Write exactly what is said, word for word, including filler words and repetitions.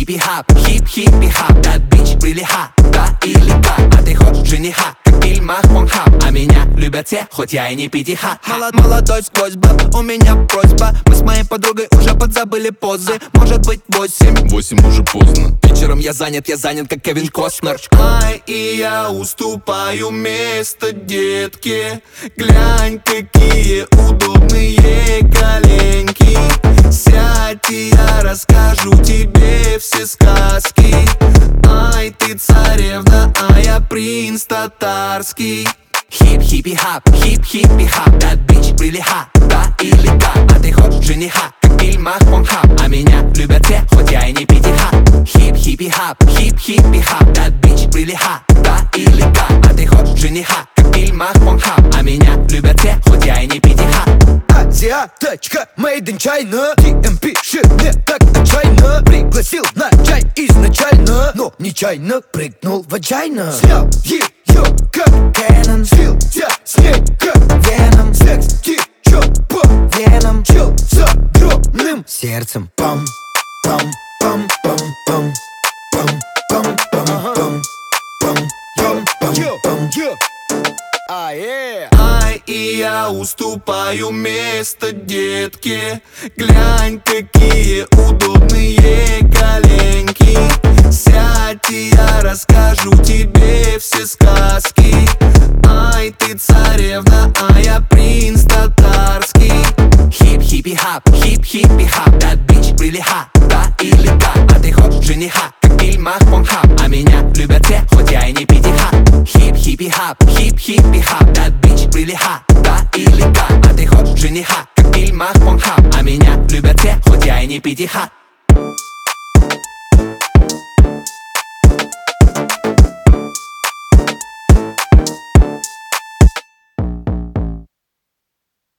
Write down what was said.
Хип-хиппи-хап, хип-хиппи-хап, that bitch really hot, да или как? А ты хочешь жениха, как в фильмах Порнхаб. А меня любят те, хоть я и не пятиха. Молод, молодой сквозь баб, у меня просьба. Мы с моей подругой уже подзабыли позы. Может быть восемь. Восемь уже поздно. Вечером я занят, я занят, как Кевин Костнер. Ай, и я уступаю место детке. Глянь, какие удобные коленки. Сядь, и я расскажу тебе все сказки. Ай, ты царевна, а я принц татарский. Хип-хиппи-хап, хип-хиппи-хап, that bitch really hot, да или как? А ты хочешь жениха, как в фильмах Порнхаб. А меня любят те, хоть я и не пятиха. Хип-хиппи-хап, хип-хиппи-хап, that bitch really hot, да или как? А ты хочешь жениха, как в фильмах Порнхаб. А меня любят те, хоть я и не пятиха. Азиаточка, made in China. Ти эм пишет мне так отчаянно. Пригласил на чай изначально, но нечаянно прыгнул в ваджайна. Снял ее как Кэнон, слился с ней как Веном. Секс течет по венам, чел с огромным сердцем. Пам, пам, пам, пам, пам, пам, пам, пам, пам, пам, пам, пам, пам. А, yeah. Ай, и я уступаю место детке. Глянь, какие удобные коленки. Сядь, и я расскажу тебе все сказки. Ай, ты царевна, а я принц татарский. Хип-хиппи-хап, хип-хиппи-хап, that bitch really hot, да или как? А ты хочешь жениха, как в фильмах Порнхаб. А меня любят те, хоть я и не пятиха. Хип-хиппи-хап, хип-хиппи-хап, that bitch really hot, да или как? А ты хочешь жениха, как в фильмах Порнхаб. А меня любят те, хоть я и не пятиха.